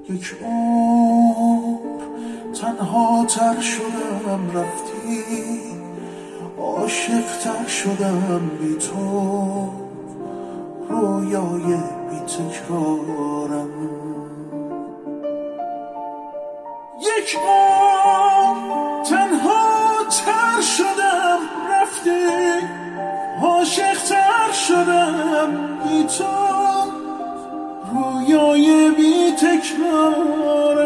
یک عمر تنها تر شدم رفتی، عاشق تر شدم بی تو، رویای بی تکرارم. یک عمر تنها تر شدم رفتی، عاشق تر شدم بی تو، رویای بی تکرارم.